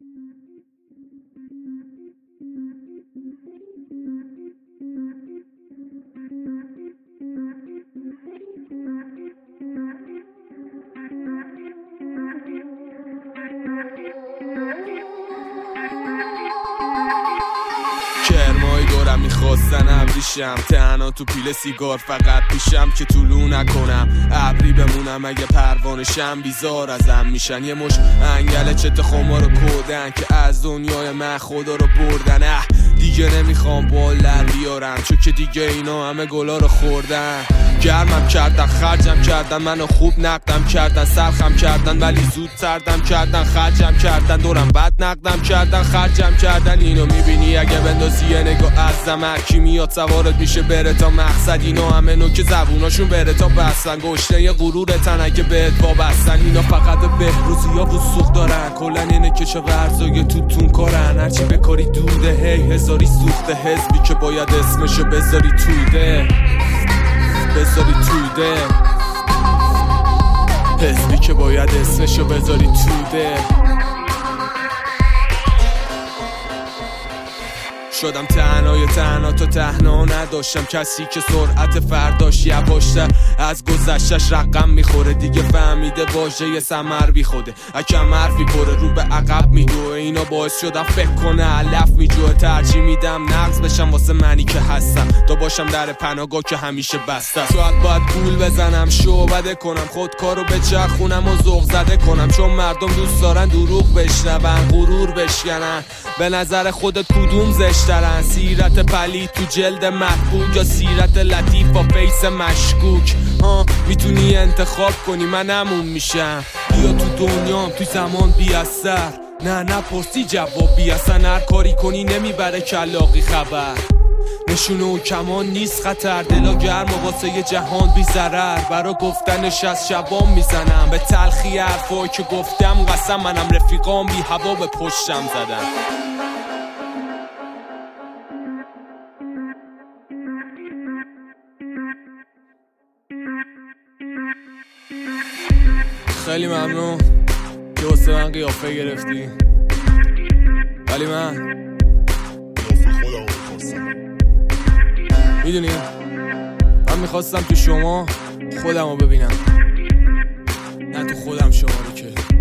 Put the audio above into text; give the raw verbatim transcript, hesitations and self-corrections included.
کرمای دورم میخواستن ابریشم، تنها تو پیل سیگار فقط پیشم که طولو نکنم، ابری بمونم اگه پروانشم، بیزار ازم میشن یه مش انگل چت خما رو کردن که از دنیای من خدا رو بردن. اه دیگه نمیخوام بال در بیارم چون که دیگه اینا همه گلا رو خوردن. گرمم کردن، خرجم کردن، منو خوب نقدم کردن، سرخم کردن ولی زود سردم کردن، خرجم کردن، دورم بد نقدم کردن، خرجم کردن. اینو میبینی اگه بندازی یه نگاه از زمر کی میاد سوارت میشه بره تا مقصد. اینا همه نوک زبوناشون بره تا بستن، گشنه یه غرورتن اگه بهت وابستن. اینا فقط بهروزی ها وسوق دارن، کلن اینه که چه ورزای توتون کارن، هرچی بکاری دوده هی هزاری سوخته، حزبی که باید اسمشو بذاری توده، بذاری توده، حزبی که باید اسمشو بذاری توده. شدم تنهای تنها تا تنها نداشتم کسی که سرعت فرداش یواشتر از گذشتش رقم میخوره، دیگه فهمیده واژه سمر بی خوده، اکم حرفی پره رو به عقب میدوه. اینا باعث شدم فکر کنه علف میجوه، ترجیح میدم نقص بشم واسه منی که هستم تا باشم در پناهگاه که همیشه بسته. ساعت باید گول بزنم شعبده کنم، خودکارو بچرخونم و ذوق زده کنم، چون مردم دوست دارن دروغ بشنون غرور بشکنن. به نظر خودت کدوم زشترن، سیرت پلید تو جلد محبوب یا سیرت لطیف با فیس مشکوک؟ ها میتونی انتخاب کنی، من همون میشم. بیا تو دنیام توی زمان بی اثر، نه نپرسی جواب بی اصلا، هر کاری کنی نمیبره کلاقی خبر. نشونه و کمان نیست خطر، دلا گرم و واسه یه جهان بی ضرر، برا گفتنش از شبام میزنم به تلخی حرفایی که گفتم قسم، منم رفیقام بی هوا به پشتم زدن. خیلی ممنون که واسه من قیافه گرفتی، ولی من قیافه خودم رو میخواستم. میدونی من میخواستم تو شما خودم رو ببینم، نه تو خودم شما رو که